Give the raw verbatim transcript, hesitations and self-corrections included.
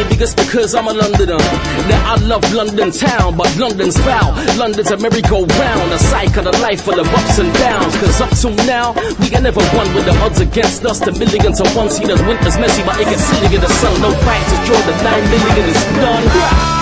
maybe it's because I'm a Londoner that I love London town, but London's foul. London's a merry-go-round, a cycle of life full of ups and downs. Cause up till now, we ain't never won with the odds against us. The million to one, see the winter's messy, but it gets silly in the sun. No fight to draw the nine million is done.